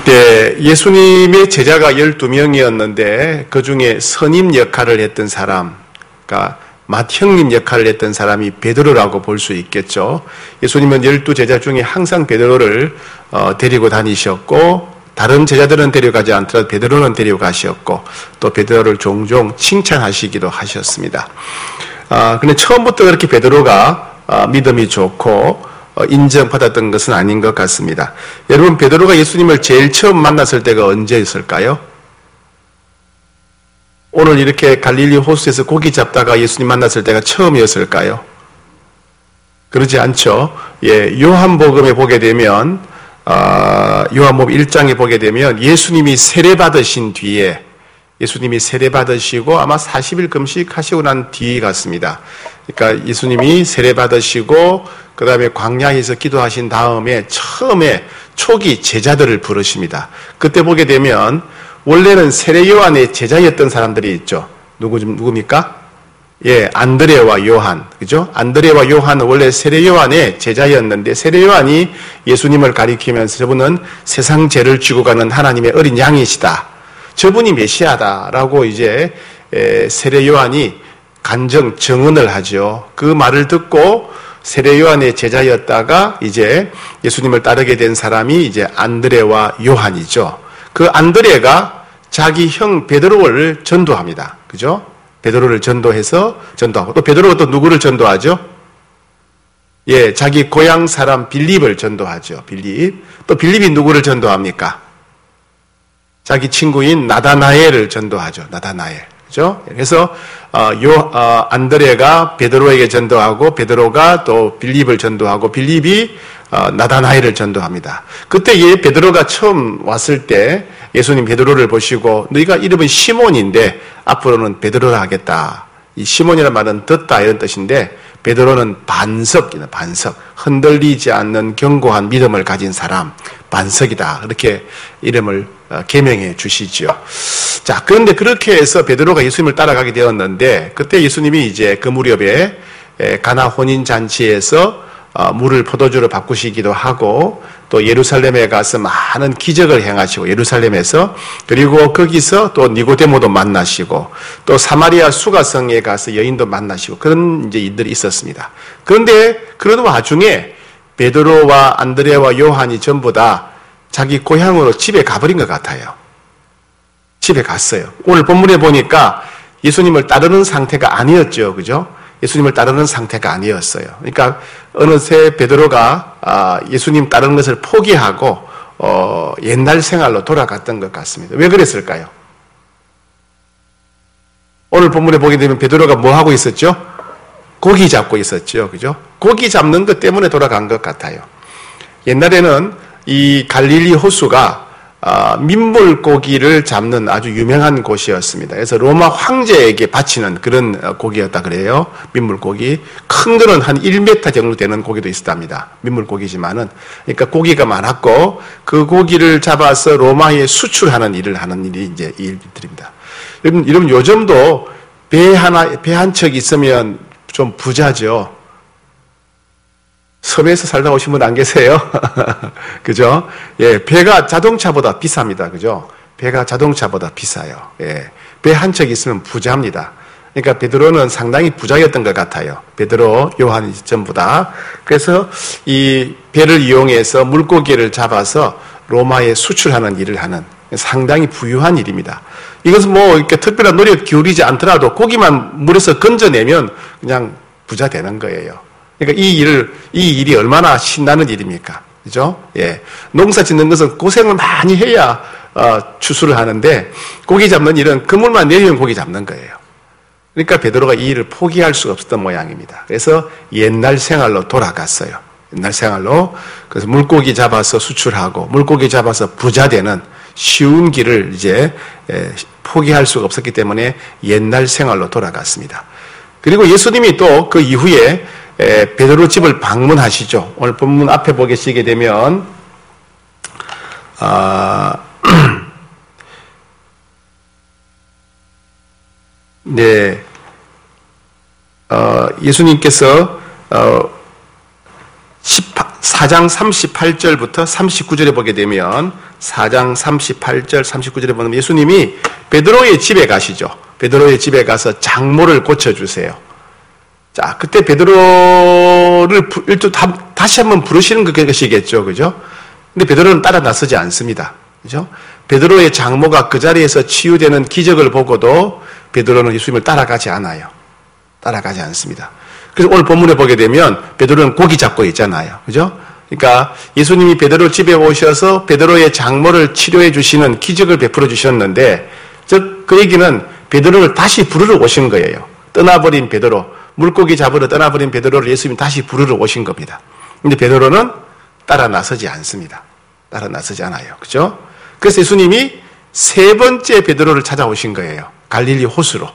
네, 예수님의 제자가 12명이었는데 그 중에 선임 역할을 했던 사람, 그러니까 맏형님 역할을 했던 사람이 베드로라고 볼 수 있겠죠. 예수님은 12제자 중에 항상 베드로를 데리고 다니셨고, 다른 제자들은 데려가지 않더라도 베드로는 데려가셨고, 또 베드로를 종종 칭찬하시기도 하셨습니다. 근데 처음부터 그렇게 베드로가 믿음이 좋고 인정받았던 것은 아닌 것 같습니다. 여러분, 베드로가 예수님을 제일 처음 만났을 때가 언제였을까요? 오늘 이렇게 갈릴리 호수에서 고기 잡다가 예수님 만났을 때가 처음이었을까요? 그러지 않죠. 예, 요한복음에 보게 되면, 요한복음 1장에 보게 되면 예수님이 세례받으신 뒤에, 예수님이 세례받으시고 아마 40일 금식하시고 난 뒤 같습니다. 그러니까 예수님이 세례받으시고 그 다음에 광야에서 기도하신 다음에 처음에 초기 제자들을 부르십니다. 그때 보게 되면 원래는 세례 요한의 제자였던 사람들이 있죠. 누굽니까? 예, 안드레와 요한. 그죠? 안드레와 요한은 원래 세례 요한의 제자였는데 세례 요한이 예수님을 가리키면서 저분은 세상 죄를 지고 가는 하나님의 어린 양이시다. 저분이 메시아다라고 이제 세례 요한이 정언을 하죠. 그 말을 듣고 세례 요한의 제자였다가 이제 예수님을 따르게 된 사람이 이제 안드레와 요한이죠. 그 안드레가 자기 형 베드로를 전도합니다. 그죠? 베드로를 전도하고 또 베드로가 또 누구를 전도하죠? 예, 자기 고향 사람 빌립을 전도하죠. 빌립. 또 빌립이 누구를 전도합니까? 자기 친구인 나다나엘을 전도하죠. 나다나엘. 그죠? 그래서 안드레가 베드로에게 전도하고 베드로가 또 빌립을 전도하고 빌립이 나다나엘을 전도합니다. 그때 베드로가 처음 왔을 때 예수님 베드로를 보시고 너희가 이름은 시몬인데 앞으로는 베드로라 하겠다. 이 시몬이라는 말은 듣다 이런 뜻인데 베드로는 반석이다. 반석. 흔들리지 않는 견고한 믿음을 가진 사람. 반석이다. 이렇게 이름을 계명해 주시죠. 자, 그런데 그렇게 해서 베드로가 예수님을 따라가게 되었는데 그때 예수님이 이제 그 무렵에 가나 혼인 잔치에서 물을 포도주로 바꾸시기도 하고 또 예루살렘에 가서 많은 기적을 행하시고 예루살렘에서 그리고 거기서 또 니고데모도 만나시고 또 사마리아 수가성에 가서 여인도 만나시고 그런 이제 일들이 있었습니다. 그런데 그런 와중에 베드로와 안드레와 요한이 전부 다 자기 고향으로 집에 가버린 것 같아요. 집에 갔어요. 오늘 본문에 보니까 예수님을 따르는 상태가 아니었죠. 그죠? 예수님을 따르는 상태가 아니었어요. 그러니까 어느새 베드로가 예수님 따르는 것을 포기하고 옛날 생활로 돌아갔던 것 같습니다. 왜 그랬을까요? 오늘 본문에 보게 되면 베드로가 뭐 하고 있었죠? 고기 잡고 있었죠. 그죠? 고기 잡는 것 때문에 돌아간 것 같아요. 옛날에는 이 갈릴리 호수가 민물고기를 잡는 아주 유명한 곳이었습니다. 그래서 로마 황제에게 바치는 그런 고기였다 그래요. 민물고기. 큰 거는 한 1m 정도 되는 고기도 있었답니다. 민물고기지만은. 그러니까 고기가 많았고 그 고기를 잡아서 로마에 수출하는 일을 하는 일이 이제 이 일들입니다. 여러분 요즘도 배 한 척 있으면 좀 부자죠. 섬에서 살다 오신 분 안 계세요? 그죠? 예, 배가 자동차보다 비쌉니다. 그죠? 배가 자동차보다 비싸요. 예, 배 한 척 있으면 부자입니다. 그러니까 베드로는 상당히 부자였던 것 같아요. 베드로, 요한이 전부 다. 그래서 이 배를 이용해서 물고기를 잡아서 로마에 수출하는 일을 하는 상당히 부유한 일입니다. 이것은 뭐 이렇게 특별한 노력 기울이지 않더라도 고기만 물에서 건져내면 그냥 부자 되는 거예요. 그러니까 이 일이 얼마나 신나는 일입니까? 그죠? 예. 농사 짓는 것은 고생을 많이 해야, 추수를 하는데, 고기 잡는 일은 그물만 내리면 고기 잡는 거예요. 그러니까 베드로가 이 일을 포기할 수가 없었던 모양입니다. 그래서 옛날 생활로 돌아갔어요. 옛날 생활로. 그래서 물고기 잡아서 수출하고, 물고기 잡아서 부자 되는 쉬운 길을 이제, 포기할 수가 없었기 때문에 옛날 생활로 돌아갔습니다. 그리고 예수님이 또 그 이후에 베드로 집을 방문하시죠. 오늘 본문 앞에 보시게 되면 네, 예수님께서 4장 38절부터 39절에 보게 되면 4장 38절, 39절에 보면 예수님이 베드로의 집에 가시죠. 베드로의 집에 가서 장모를 고쳐주세요. 자, 그때 베드로를 다시 한번 부르시는 것이겠죠. 그죠? 근데 베드로는 따라 나서지 않습니다. 그죠? 베드로의 장모가 그 자리에서 치유되는 기적을 보고도 베드로는 예수님을 따라가지 않아요. 따라가지 않습니다. 그래서 오늘 본문에 보게 되면 베드로는 고기 잡고 있잖아요. 그죠? 그러니까 예수님이 베드로 집에 오셔서 베드로의 장모를 치료해 주시는 기적을 베풀어 주셨는데, 즉 그 얘기는 베드로를 다시 부르러 오신 거예요. 떠나버린 베드로, 물고기 잡으러 떠나버린 베드로를 예수님이 다시 부르러 오신 겁니다. 근데 베드로는 따라 나서지 않습니다. 따라 나서지 않아요. 그죠? 그래서 예수님이 세 번째 베드로를 찾아오신 거예요. 갈릴리 호수로.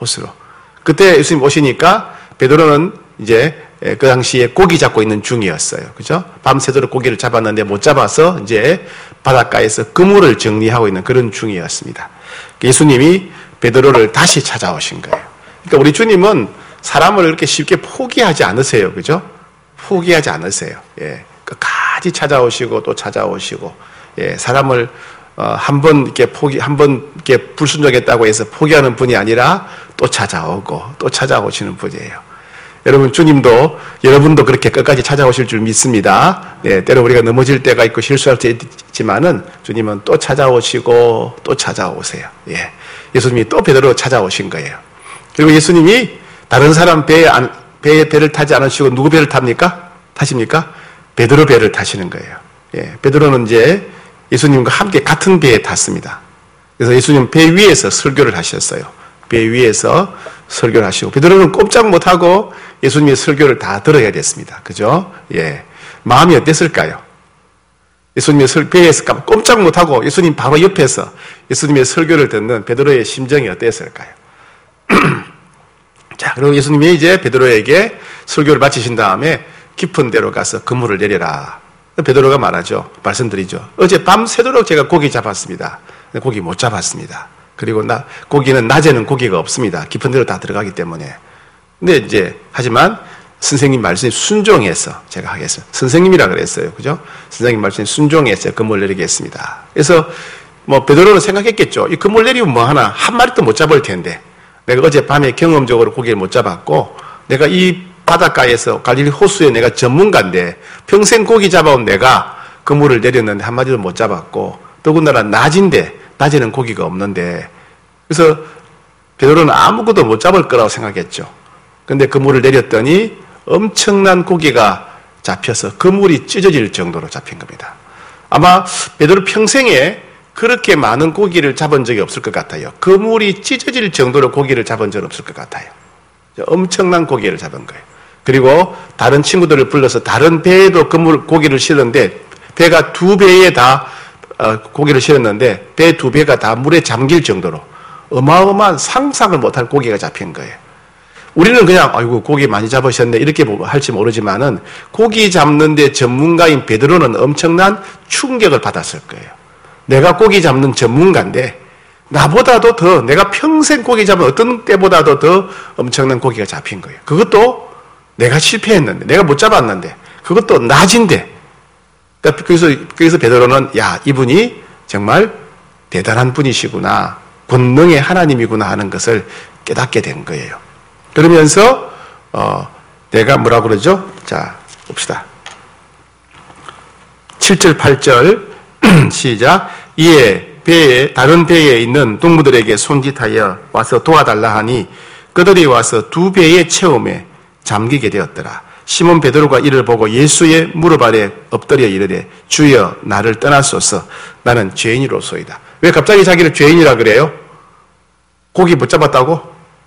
그때 예수님 오시니까 베드로는 이제 그 당시에 고기 잡고 있는 중이었어요. 그죠? 밤새도록 고기를 잡았는데 못 잡아서 이제 바닷가에서 그물을 정리하고 있는 그런 중이었습니다. 예수님이 베드로를 다시 찾아오신 거예요. 그러니까 우리 주님은 사람을 이렇게 쉽게 포기하지 않으세요. 그죠? 포기하지 않으세요. 예. 끝까지 찾아오시고 또 찾아오시고, 예. 사람을 한번 이렇게 불순종했다고 해서 포기하는 분이 아니라 또 찾아오고 또 찾아오시는 분이에요. 여러분, 주님도 여러분도 그렇게 끝까지 찾아오실 줄 믿습니다. 예, 때로 우리가 넘어질 때가 있고 실수할 때 있지만은 주님은 또 찾아오시고 또 찾아오세요. 예, 예수님이 또 베드로 찾아오신 거예요. 그리고 예수님이 다른 사람 배를 타지 않으시고 누구 배를 타십니까? 베드로 배를 타시는 거예요. 예, 베드로는 이제 예수님과 함께 같은 배에 탔습니다. 그래서 예수님 배 위에서 설교를 하셨어요. 배 위에서 설교를 하시고, 베드로는 꼼짝 못하고 예수님의 설교를 다 들어야 됐습니다. 그죠? 예. 마음이 어땠을까요? 예수님의 배에서 꼼짝 못하고 예수님 바로 옆에서 예수님의 설교를 듣는 베드로의 심정이 어땠을까요? 자, 그리고 예수님이 이제 베드로에게 설교를 마치신 다음에 깊은 데로 가서 그물을 내려라. 베드로가 말하죠. 말씀드리죠. 어제 밤새도록 제가 고기 잡았습니다. 고기 못 잡았습니다. 그리고 고기는 낮에는 고기가 없습니다. 깊은 데로 다 들어가기 때문에. 근데 이제 하지만 선생님 말씀에 순종해서 제가 하겠습니다. 선생님이라 그랬어요. 그죠? 선생님 말씀에 순종해서 그물 내리겠습니다. 그래서 베드로는 생각했겠죠. 이 그물 내리면 뭐 하나 한 마리도 못 잡을 텐데, 내가 어제 밤에 경험적으로 고기를 못 잡았고 내가 이 바닷가에서 갈릴리 호수에 내가 전문가인데 평생 고기 잡아온 내가 그물을 내렸는데 한 마리도 못 잡았고, 더군다나 낮에는 고기가 없는데, 그래서 베드로는 아무것도 못 잡을 거라고 생각했죠. 근데 그물을 내렸더니 엄청난 고기가 잡혀서 그물이 찢어질 정도로 잡힌 겁니다. 아마 베드로 평생에 그렇게 많은 고기를 잡은 적이 없을 것 같아요. 그물이 찢어질 정도로 고기를 잡은 적은 없을 것 같아요. 엄청난 고기를 잡은 거예요. 그리고 다른 친구들을 불러서 다른 배에도 고기를 실었는데, 배가 두 배에 다 고기를 실었는데 배 두 배가 다 물에 잠길 정도로 어마어마한 상상을 못할 고기가 잡힌 거예요. 우리는 그냥 아이고 고기 많이 잡으셨네 이렇게 할지 모르지만은 고기 잡는데 전문가인 베드로는 엄청난 충격을 받았을 거예요. 내가 고기 잡는 전문가인데 나보다도 더, 내가 평생 고기 잡은 어떤 때보다도 더 엄청난 고기가 잡힌 거예요. 그것도 내가 실패했는데, 내가 못 잡았는데, 그것도 낮인데. 그래서 베드로는 이분이 정말 대단한 분이시구나, 권능의 하나님이구나 하는 것을 깨닫게 된 거예요. 그러면서 내가 뭐라고 그러죠? 자, 봅시다. 7절 8절 시작. 이에 다른 배에 있는 동무들에게 손짓하여 와서 도와달라 하니 그들이 와서 두 배의 체험에 잠기게 되었더라. 시몬 베드로가 이를 보고 예수의 무릎 아래 엎드려 이르되 주여 나를 떠나소서 나는 죄인이로소이다. 왜 갑자기 자기를 죄인이라 그래요? 고기 못 잡았다고?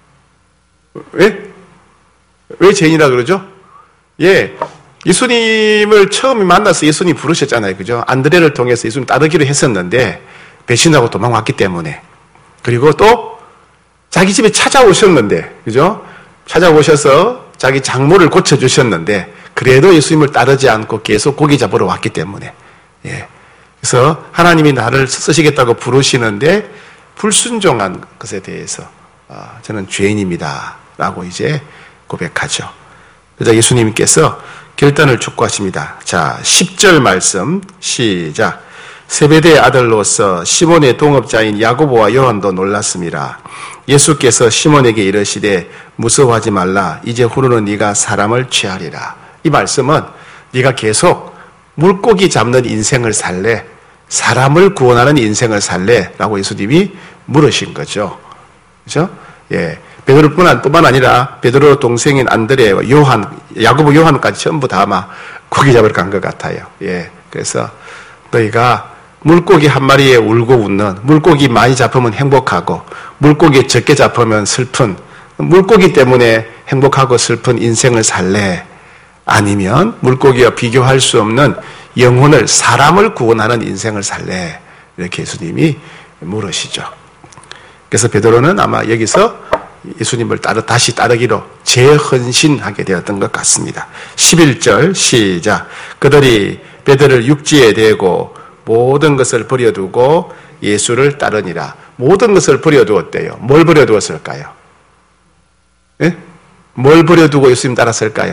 왜 죄인이라 그러죠? 예, 예수님을 처음에 만나서 예수님 부르셨잖아요. 그죠? 안드레를 통해서 예수님 따르기로 했었는데 배신하고 도망왔기 때문에, 그리고 또 자기 집에 찾아오셨는데, 그죠? 찾아오셔서 자기 장모를 고쳐주셨는데 그래도 예수님을 따르지 않고 계속 고기 잡으러 왔기 때문에, 예. 그래서 하나님이 나를 쓰시겠다고 부르시는데 불순종한 것에 대해서 저는 죄인입니다 라고 이제 고백하죠. 그래서 예수님께서 결단을 촉구하십니다. 자, 10절 말씀 시작. 세베대의 아들로서 시몬의 동업자인 야고보와 요한도 놀랐습니다. 예수께서 시몬에게 이르시되 무서워하지 말라. 이제 후로는 네가 사람을 취하리라. 이 말씀은 네가 계속 물고기 잡는 인생을 살래? 사람을 구원하는 인생을 살래? 라고 예수님이 물으신 거죠. 그죠? 예. 베드로뿐만 아니라 베드로 동생인 안드레와 요한, 야고보 요한까지 전부 다 아마 고기 잡으러 간 것 같아요. 예. 그래서 너희가 물고기 한 마리에 울고 웃는, 물고기 많이 잡으면 행복하고 물고기 적게 잡으면 슬픈, 물고기 때문에 행복하고 슬픈 인생을 살래? 아니면 물고기와 비교할 수 없는 영혼을, 사람을 구원하는 인생을 살래? 이렇게 예수님이 물으시죠. 그래서 베드로는 아마 여기서 예수님을 다시 따르기로 재헌신하게 되었던 것 같습니다. 11절 시작. 그들이 베드로를 육지에 대고 모든 것을 버려두고 예수를 따르니라. 모든 것을 버려두었대요. 뭘 버려두었을까요? 예? 뭘 버려두고 예수님 따랐을까요?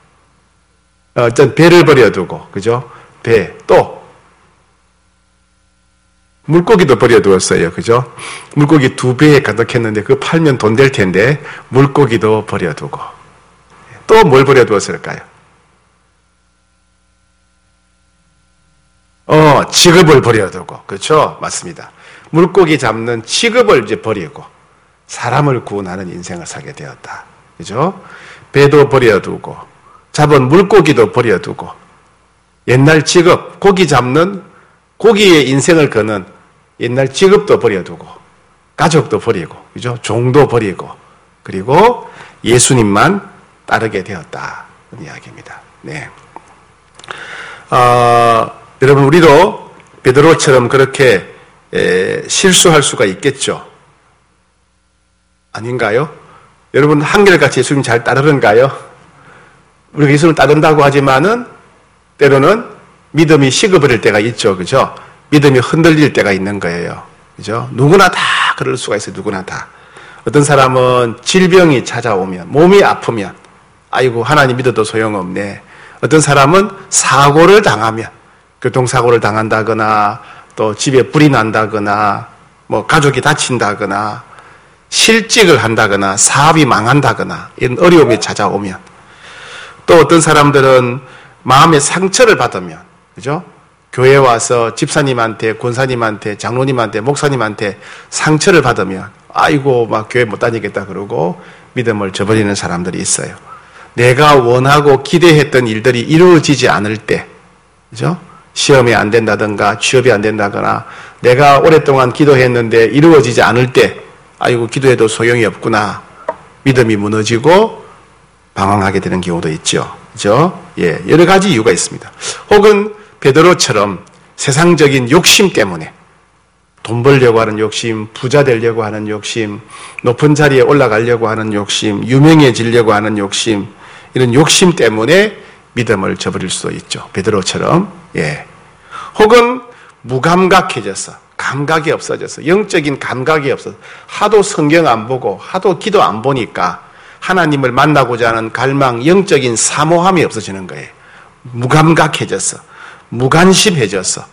배를 버려두고, 그죠? 배, 또 물고기도 버려두었어요. 그죠? 물고기 2배에 가득했는데 그거 팔면 돈 될 텐데 물고기도 버려두고. 또 뭘 버려두었을까요? 직업을 버려두고. 그렇죠? 맞습니다. 물고기 잡는 직업을 이제 버리고 사람을 구원하는 인생을 살게 되었다. 그죠? 배도 버려두고 잡은 물고기도 버려두고 옛날 직업, 고기 잡는, 고기의 인생을 거는 옛날 직업도 버려두고 가족도 버리고, 그죠? 종도 버리고, 그리고 예수님만 따르게 되었다는 이야기입니다. 네. 여러분, 우리도 베드로처럼 그렇게 실수할 수가 있겠죠? 아닌가요? 여러분, 한결같이 예수님 잘 따르는가요? 우리가 예수님을 따른다고 하지만은 때로는 믿음이 식어버릴 때가 있죠. 그죠? 믿음이 흔들릴 때가 있는 거예요. 그죠? 누구나 다 그럴 수가 있어요. 누구나 다. 어떤 사람은 질병이 찾아오면, 몸이 아프면, 아이고, 하나님 믿어도 소용없네. 어떤 사람은 사고를 당하면, 교통사고를 당한다거나, 또 집에 불이 난다거나, 뭐 가족이 다친다거나, 실직을 한다거나, 사업이 망한다거나, 이런 어려움이 찾아오면, 또 어떤 사람들은 마음의 상처를 받으면, 그죠? 교회 와서 집사님한테, 권사님한테, 장로님한테, 목사님한테 상처를 받으면, 아이고, 막 교회 못 다니겠다 그러고 믿음을 저버리는 사람들이 있어요. 내가 원하고 기대했던 일들이 이루어지지 않을 때, 그죠? 시험이 안 된다든가, 취업이 안 된다거나, 내가 오랫동안 기도했는데 이루어지지 않을 때, 아이고, 기도해도 소용이 없구나. 믿음이 무너지고 방황하게 되는 경우도 있죠. 그죠? 예, 여러 가지 이유가 있습니다. 혹은 베드로처럼 세상적인 욕심 때문에 돈 벌려고 하는 욕심, 부자 되려고 하는 욕심, 높은 자리에 올라가려고 하는 욕심, 유명해지려고 하는 욕심, 이런 욕심 때문에 믿음을 저버릴 수도 있죠. 베드로처럼. 예. 혹은 무감각해져서, 감각이 없어져서, 영적인 감각이 없어서, 하도 성경 안 보고, 하도 기도 안 보니까 하나님을 만나고자 하는 갈망, 영적인 사모함이 없어지는 거예요. 무감각해져서, 무관심해져서.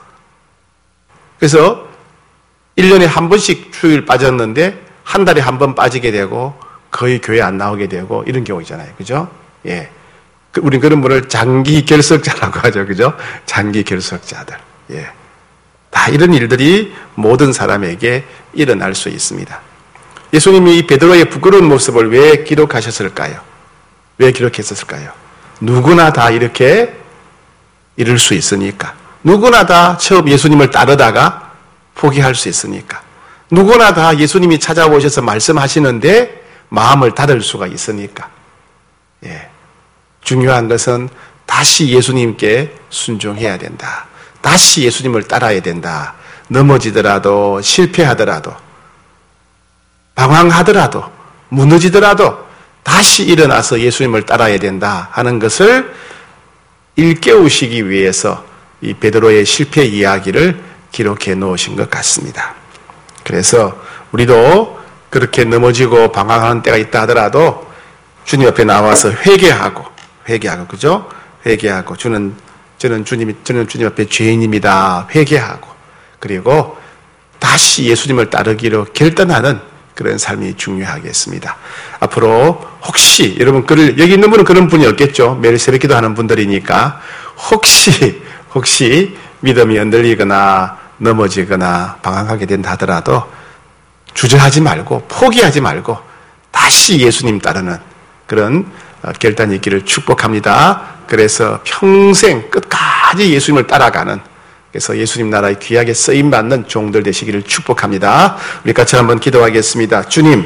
그래서 1년에 한 번씩 휴일 빠졌는데 한 달에 한 번 빠지게 되고 거의 교회 안 나오게 되고 이런 경우 있잖아요. 그죠? 예. 우린 그런 분을 장기 결석자라고 하죠. 그죠? 장기 결석자들. 예. 다 이런 일들이 모든 사람에게 일어날 수 있습니다. 예수님이 이 베드로의 부끄러운 모습을 왜 기록하셨을까요? 왜 기록했었을까요? 누구나 다 이렇게 이룰 수 있으니까. 누구나 다 처음 예수님을 따르다가 포기할 수 있으니까. 누구나 다 예수님이 찾아오셔서 말씀하시는데 마음을 닫을 수가 있으니까. 예. 중요한 것은 다시 예수님께 순종해야 된다. 다시 예수님을 따라야 된다. 넘어지더라도 실패하더라도 방황하더라도 무너지더라도 다시 일어나서 예수님을 따라야 된다 하는 것을 일깨우시기 위해서 이 베드로의 실패 이야기를 기록해 놓으신 것 같습니다. 그래서 우리도 그렇게 넘어지고 방황하는 때가 있다 하더라도 주님 앞에 나와서 회개하고, 그죠? 회개하고, 저는 주님 앞에 죄인입니다. 회개하고, 그리고 다시 예수님을 따르기로 결단하는 그런 삶이 중요하겠습니다. 앞으로 혹시 여러분 여기 있는 분은 그런 분이 없겠죠. 매일 새벽 기도하는 분들이니까 혹시 믿음이 흔들리거나 넘어지거나 방황하게 된다 하더라도 주저하지 말고 포기하지 말고 다시 예수님 따르는 그런 결단이 있기를 축복합니다. 그래서 평생 끝까지 예수님을 따라가는, 그래서 예수님 나라에 귀하게 쓰임받는 종들 되시기를 축복합니다. 우리 같이 한번 기도하겠습니다. 주님,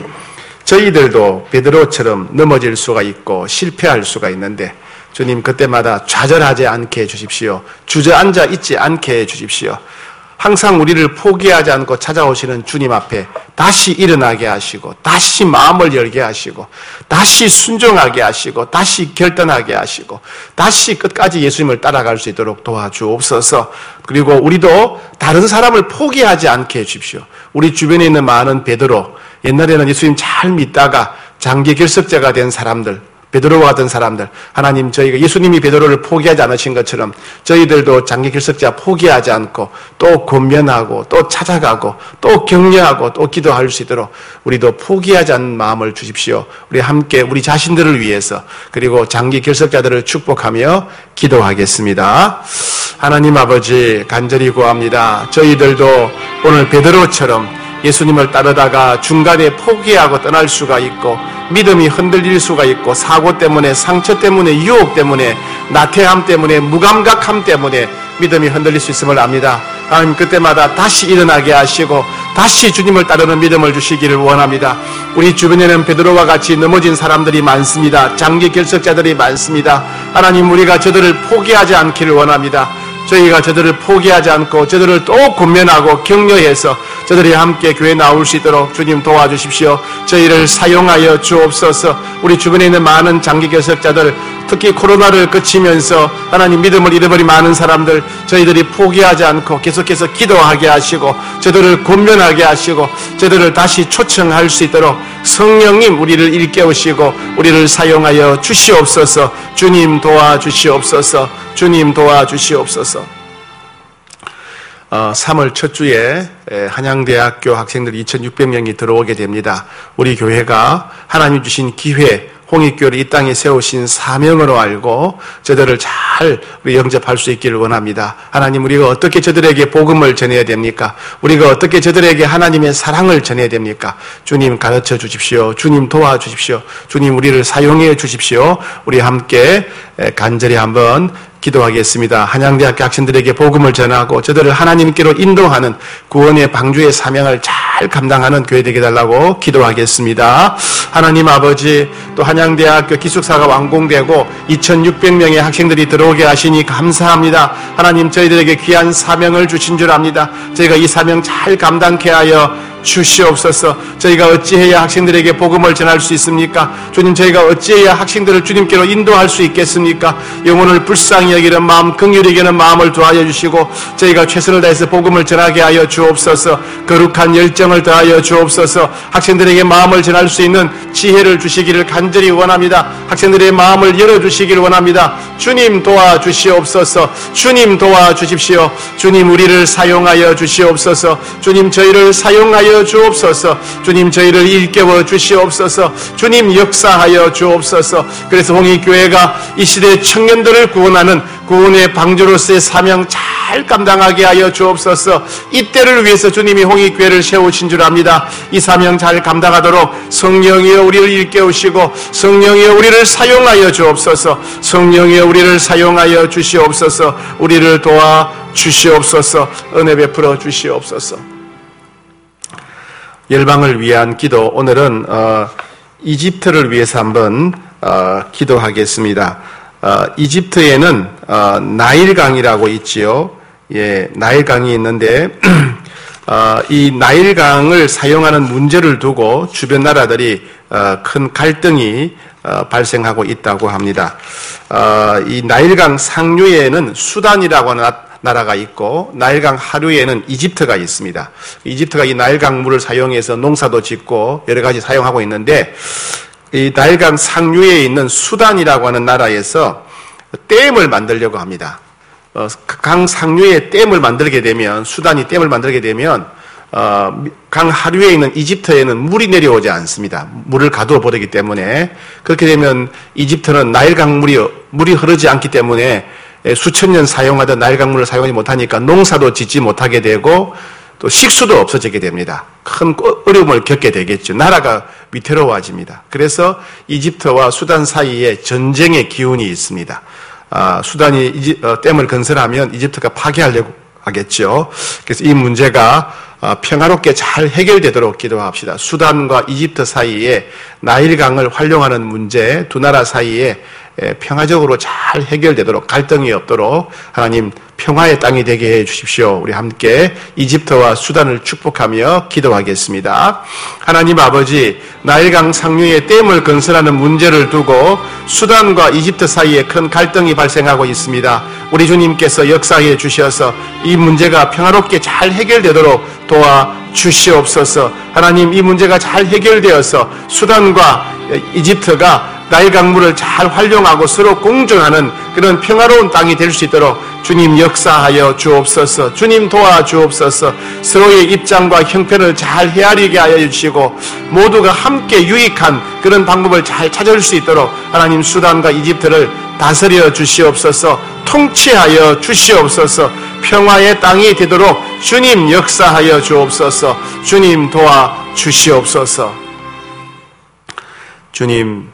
저희들도 베드로처럼 넘어질 수가 있고 실패할 수가 있는데 주님 그때마다 좌절하지 않게 해주십시오. 주저앉아 있지 않게 해주십시오. 항상 우리를 포기하지 않고 찾아오시는 주님 앞에 다시 일어나게 하시고 다시 마음을 열게 하시고 다시 순종하게 하시고 다시 결단하게 하시고 다시 끝까지 예수님을 따라갈 수 있도록 도와주옵소서. 그리고 우리도 다른 사람을 포기하지 않게 해주십시오. 우리 주변에 있는 많은 베드로, 옛날에는 예수님 잘 믿다가 장기 결석자가 된 사람들, 베드로와 같은 사람들, 하나님 저희가 예수님이 베드로를 포기하지 않으신 것처럼 저희들도 장기 결석자 포기하지 않고 또 권면하고 또 찾아가고 또 격려하고 또 기도할 수 있도록 우리도 포기하지 않는 마음을 주십시오. 우리 함께 우리 자신들을 위해서 그리고 장기 결석자들을 축복하며 기도하겠습니다. 하나님 아버지 간절히 구합니다. 저희들도 오늘 베드로처럼 예수님을 따르다가 중간에 포기하고 떠날 수가 있고 믿음이 흔들릴 수가 있고 사고 때문에 상처 때문에 유혹 때문에 나태함 때문에 무감각함 때문에 믿음이 흔들릴 수 있음을 압니다. 하나님 그때마다 다시 일어나게 하시고 다시 주님을 따르는 믿음을 주시기를 원합니다. 우리 주변에는 베드로와 같이 넘어진 사람들이 많습니다. 장기 결석자들이 많습니다. 하나님 우리가 저들을 포기하지 않기를 원합니다. 저희가 저들을 포기하지 않고 저들을 또 권면하고 격려해서 저들이 함께 교회에 나올 수 있도록 주님 도와주십시오. 저희를 사용하여 주옵소서. 우리 주변에 있는 많은 장기 결석자들, 특히 코로나를 거치면서 하나님 믿음을 잃어버린 많은 사람들, 저희들이 포기하지 않고 계속해서 기도하게 하시고 저들을 권면하게 하시고 저들을 다시 초청할 수 있도록 성령님 우리를 일깨우시고 우리를 사용하여 주시옵소서. 주님 도와주시옵소서. 주님 도와주시옵소서. 3월 첫 주에 한양대학교 학생들이 2,600명이 들어오게 됩니다. 우리 교회가 하나님 주신 기회, 홍익교회를 이 땅에 세우신 사명으로 알고 저들을 잘 영접할 수 있기를 원합니다. 하나님 우리가 어떻게 저들에게 복음을 전해야 됩니까? 우리가 어떻게 저들에게 하나님의 사랑을 전해야 됩니까? 주님 가르쳐 주십시오. 주님 도와주십시오. 주님 우리를 사용해 주십시오. 우리 함께 간절히 한번 기도하겠습니다. 한양대학교 학생들에게 복음을 전하고 저들을 하나님께로 인도하는 구원의 방주의 사명을 잘 감당하는 교회 되게 달라고 기도하겠습니다. 하나님 아버지, 또 한양대학교 기숙사가 완공되고 2,600명의 학생들이 들어오게 하시니 감사합니다. 하나님 저희들에게 귀한 사명을 주신 줄 압니다. 저희가 이 사명 잘 감당케 하여 주시옵소서. 저희가 어찌해야 학생들에게 복음을 전할 수 있습니까? 주님 저희가 어찌해야 학생들을 주님께로 인도할 수 있겠습니까? 영혼을 불쌍히 여기는 마음, 긍휼히 여기는 마음을 더하여 주시고 저희가 최선을 다해서 복음을 전하게 하여 주옵소서. 거룩한 열정을 더하여 주옵소서. 학생들에게 마음을 전할 수 있는 지혜를 주시기를 간절히 원합니다. 학생들의 마음을 열어주시기를 원합니다. 주님 도와주시옵소서. 주님 도와주십시오. 주님 우리를 사용하여 주시옵소서. 주님 저희를 사용하여 주옵소서. 주님 저희를 일깨워 주시옵소서. 주님 역사하여 주옵소서. 그래서 홍익교회가 이 시대 청년들을 구원하는 구원의 방주로서의 사명 잘 감당하게 하여 주옵소서. 이때를 위해서 주님이 홍익교회를 세우신 줄 압니다. 이 사명 잘 감당하도록 성령이여 우리를 일깨우시고 성령이여 우리를 사용하여 주옵소서. 성령이여 우리를 사용하여 주시옵소서. 우리를 도와 주시옵소서. 은혜 베풀어 주시옵소서. 열방을 위한 기도, 오늘은 이집트를 위해서 한번 기도하겠습니다. 이집트에는 나일강이라고 있지요. 예, 나일강이 있는데 이 나일강을 사용하는 문제를 두고 주변 나라들이 큰 갈등이 발생하고 있다고 합니다. 이 나일강 상류에는 수단이라고 하는 나라가 있고 나일강 하류에는 이집트가 있습니다. 이집트가 이 나일강 물을 사용해서 농사도 짓고 여러 가지 사용하고 있는데 이 나일강 상류에 있는 수단이라고 하는 나라에서 댐을 만들려고 합니다. 강 상류에 댐을 만들게 되면, 수단이 댐을 만들게 되면 강 하류에 있는 이집트에는 물이 내려오지 않습니다. 물을 가두어 버리기 때문에. 그렇게 되면 이집트는 나일강 물이 흐르지 않기 때문에 수천 년 사용하던 나일강물을 사용하지 못하니까 농사도 짓지 못하게 되고 또 식수도 없어지게 됩니다. 큰 어려움을 겪게 되겠죠. 나라가 위태로워집니다. 그래서 이집트와 수단 사이에 전쟁의 기운이 있습니다. 수단이 댐을 건설하면 이집트가 파괴하려고 하겠죠. 그래서 이 문제가 평화롭게 잘 해결되도록 기도합시다. 수단과 이집트 사이에 나일강을 활용하는 문제, 두 나라 사이에 평화적으로 잘 해결되도록, 갈등이 없도록 하나님 평화의 땅이 되게 해 주십시오. 우리 함께 이집트와 수단을 축복하며 기도하겠습니다. 하나님 아버지, 나일강 상류에 댐을 건설하는 문제를 두고 수단과 이집트 사이에 큰 갈등이 발생하고 있습니다. 우리 주님께서 역사해 주셔서 이 문제가 평화롭게 잘 해결되도록 도와 주시옵소서. 하나님, 이 문제가 잘 해결되어서 수단과 이집트가 나일강물을 잘 활용하고 서로 공존하는 그런 평화로운 땅이 될 수 있도록 주님 역사하여 주옵소서. 주님 도와주옵소서. 서로의 입장과 형편을 잘 헤아리게 하여 주시고 모두가 함께 유익한 그런 방법을 잘 찾을 수 있도록 하나님 수단과 이집트를 다스려 주시옵소서. 통치하여 주시옵소서. 평화의 땅이 되도록 주님 역사하여 주옵소서. 주님 도와 주시옵소서. 주님,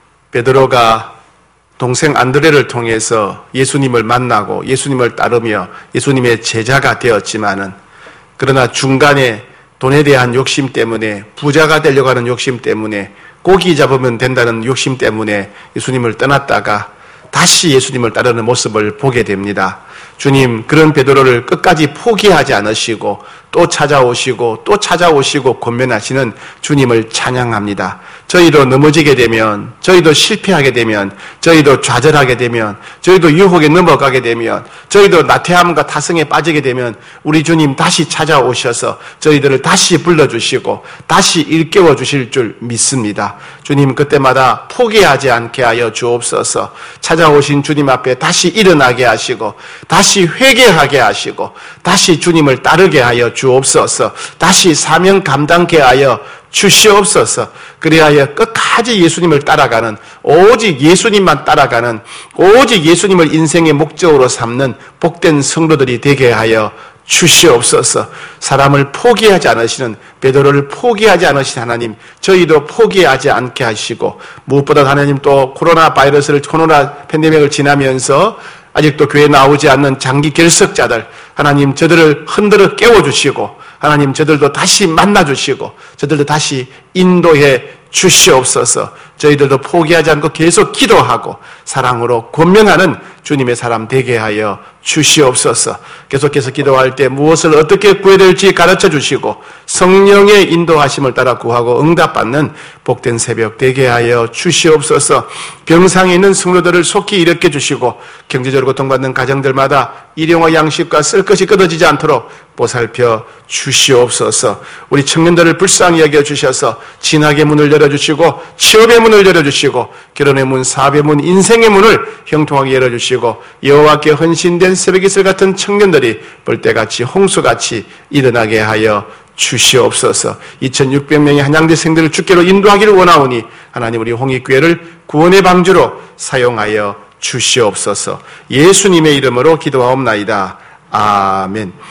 베드로가 동생 안드레를 통해서 예수님을 만나고 예수님을 따르며 예수님의 제자가 되었지만은, 그러나 중간에 돈에 대한 욕심 때문에, 부자가 되려고 하는 욕심 때문에, 고기 잡으면 된다는 욕심 때문에 예수님을 떠났다가 다시 예수님을 따르는 모습을 보게 됩니다. 주님, 그런 베드로를 끝까지 포기하지 않으시고 또 찾아오시고 또 찾아오시고 권면하시는 주님을 찬양합니다. 저희도 넘어지게 되면, 저희도 실패하게 되면, 저희도 좌절하게 되면, 저희도 유혹에 넘어가게 되면, 저희도 나태함과 타성에 빠지게 되면 우리 주님 다시 찾아오셔서 저희들을 다시 불러주시고 다시 일깨워 주실 줄 믿습니다. 주님, 그때마다 포기하지 않게 하여 주옵소서. 찾아오신 주님 앞에 다시 일어나게 하시고 다시 회개하게 하시고 다시 주님을 따르게 하여 주옵소서. 다시 사명 감당케 하여 주시옵소서. 그리하여 끝까지 예수님을 따라가는, 오직 예수님만 따라가는, 오직 예수님을 인생의 목적으로 삼는 복된 성도들이 되게 하여 주시옵소서. 사람을 포기하지 않으시는, 베드로를 포기하지 않으신 하나님, 저희도 포기하지 않게 하시고, 무엇보다 하나님 또 코로나 팬데믹을 지나면서 아직도 교회에 나오지 않는 장기 결석자들, 하나님 저들을 흔들어 깨워주시고, 하나님 저들도 다시 만나주시고 저들도 다시 인도해 주시옵소서. 저희들도 포기하지 않고 계속 기도하고 사랑으로 권면하는 주님의 사람 되게 하여 주시옵소서. 계속해서 기도할 때 무엇을 어떻게 구해야 될지 가르쳐 주시고 성령의 인도하심을 따라 구하고 응답받는 복된 새벽 되게 하여 주시옵소서. 병상에 있는 성도들을 속히 일으켜 주시고 경제적으로 고통받는 가정들마다 일용할 양식과 쓸 것이 끊어지지 않도록 보살펴 주시옵소서. 우리 청년들을 불쌍히 여겨 주셔서 진학의 문을 열어주시고 취업의 문을 열어주시고 결혼의 문, 사업의 문, 인생의 문을 형통하게 열어주시고 여호와께 헌신된 새벽이슬 같은 청년들이 벌떼같이 홍수같이 일어나게 하여 주시옵소서. 2600명의 한양대생들을 주께로 인도하기를 원하오니 하나님 우리 홍익교회를 구원의 방주로 사용하여 주시옵소서. 예수님의 이름으로 기도하옵나이다. 아멘.